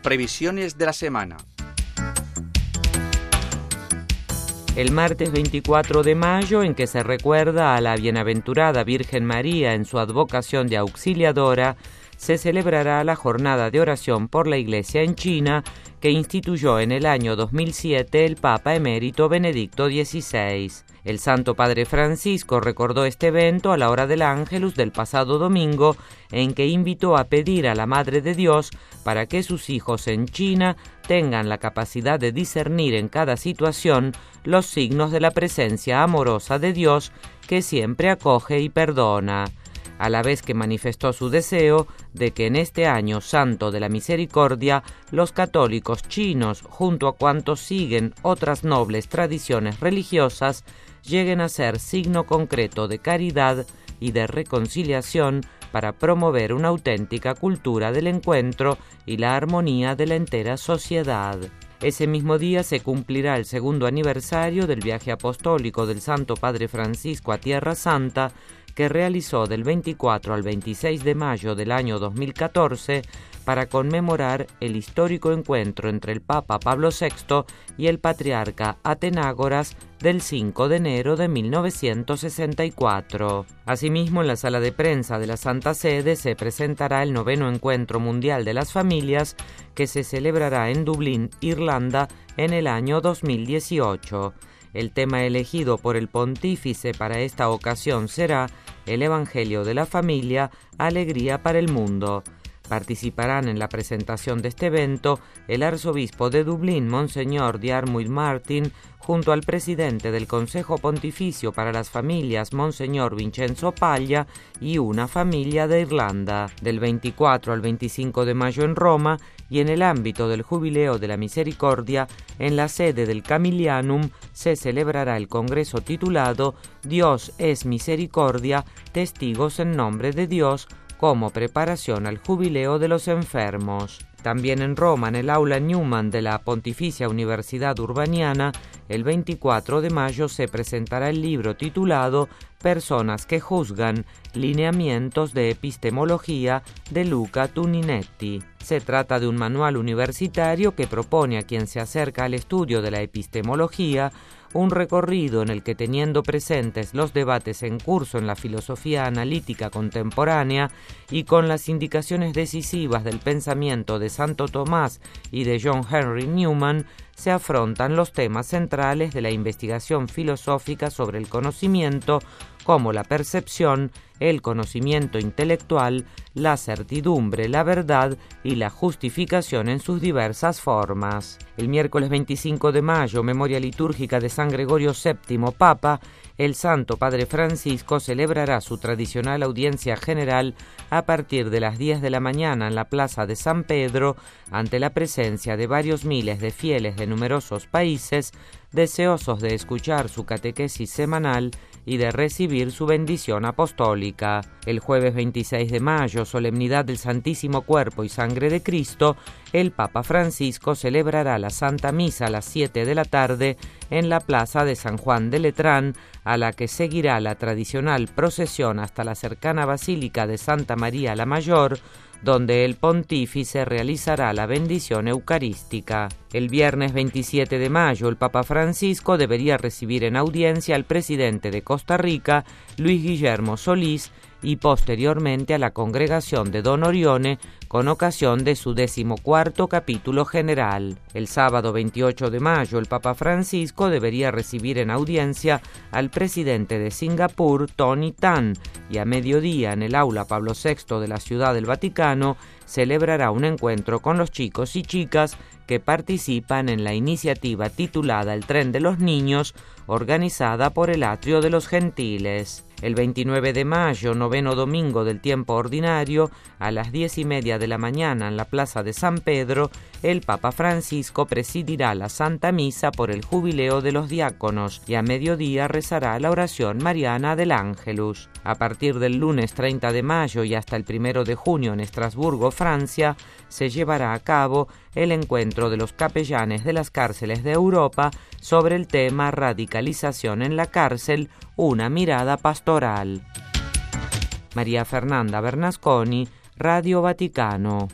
Previsiones de la semana. El martes 24 de mayo, en que se recuerda a la bienaventurada Virgen María en su advocación de auxiliadora, se celebrará la jornada de oración por la Iglesia en China, que instituyó en el año 2007 el Papa emérito Benedicto XVI. El Santo Padre Francisco recordó este evento a la hora del Ángelus del pasado domingo, en que invitó a pedir a la Madre de Dios para que sus hijos en China tengan la capacidad de discernir en cada situación los signos de la presencia amorosa de Dios, que siempre acoge y perdona, a la vez que manifestó su deseo de que en este año santo de la misericordia los católicos chinos, junto a cuantos siguen otras nobles tradiciones religiosas, lleguen a ser signo concreto de caridad y de reconciliación para promover una auténtica cultura del encuentro y la armonía de la entera sociedad. Ese mismo día se cumplirá el segundo aniversario del viaje apostólico del Santo Padre Francisco a Tierra Santa, que realizó del 24 al 26 de mayo del año 2014 para conmemorar el histórico encuentro entre el Papa Pablo VI y el patriarca Atenágoras del 5 de enero de 1964. Asimismo, en la sala de prensa de la Santa Sede se presentará el 9º Encuentro Mundial de las Familias, que se celebrará en Dublín, Irlanda, en el año 2018. El tema elegido por el pontífice para esta ocasión será el Evangelio de la Familia, Alegría para el Mundo. Participarán en la presentación de este evento el arzobispo de Dublín, Monseñor Diarmuid Martin, junto al presidente del Consejo Pontificio para las Familias, Monseñor Vincenzo Paglia, y una familia de Irlanda. Del 24 al 25 de mayo en Roma, y en el ámbito del Jubileo de la Misericordia, en la sede del Camilianum, se celebrará el congreso titulado Dios es Misericordia, testigos en nombre de Dios, como preparación al Jubileo de los Enfermos. También en Roma, en el Aula Newman de la Pontificia Universidad Urbaniana, el 24 de mayo se presentará el libro titulado Personas que juzgan, lineamientos de epistemología, de Luca Tuninetti. Se trata de un manual universitario que propone a quien se acerca al estudio de la epistemología un recorrido en el que, teniendo presentes los debates en curso en la filosofía analítica contemporánea y con las indicaciones decisivas del pensamiento de Santo Tomás y de John Henry Newman, se afrontan los temas centrales de la investigación filosófica sobre el conocimiento, como la percepción, el conocimiento intelectual, la certidumbre, la verdad y la justificación en sus diversas formas. El miércoles 25 de mayo, memoria litúrgica de San Gregorio VII, Papa, el Santo Padre Francisco celebrará su tradicional audiencia general a partir de las 10 de la mañana en la Plaza de San Pedro, ante la presencia de varios miles de fieles de numerosos países, deseosos de escuchar su catequesis semanal y de recibir su bendición apostólica. El jueves 26 de mayo, solemnidad del Santísimo Cuerpo y Sangre de Cristo, el Papa Francisco celebrará la Santa Misa a las 7 de la tarde en la Plaza de San Juan de Letrán, a la que seguirá la tradicional procesión hasta la cercana Basílica de Santa María la Mayor, donde el pontífice realizará la bendición eucarística. El viernes 27 de mayo, el Papa Francisco debería recibir en audiencia al presidente de Costa Rica, Luis Guillermo Solís, y posteriormente a la congregación de Don Orione con ocasión de su 14º capítulo general. El sábado 28 de mayo, el Papa Francisco debería recibir en audiencia al presidente de Singapur, Tony Tan, y a mediodía en el Aula Pablo VI de la Ciudad del Vaticano celebrará un encuentro con los chicos y chicas que participan en la iniciativa titulada El Tren de los Niños, organizada por el Atrio de los Gentiles. El 29 de mayo, 9º domingo del tiempo ordinario, a las 10:30 de la mañana en la Plaza de San Pedro, el Papa Francisco presidirá la Santa Misa por el Jubileo de los Diáconos y a mediodía rezará la oración mariana del Ángelus. A partir del lunes 30 de mayo y hasta el 1 de junio en Estrasburgo, Francia, se llevará a cabo el encuentro de los capellanes de las cárceles de Europa sobre el tema Radicalización en la cárcel, una mirada pastoral. María Fernanda Bernasconi, Radio Vaticano.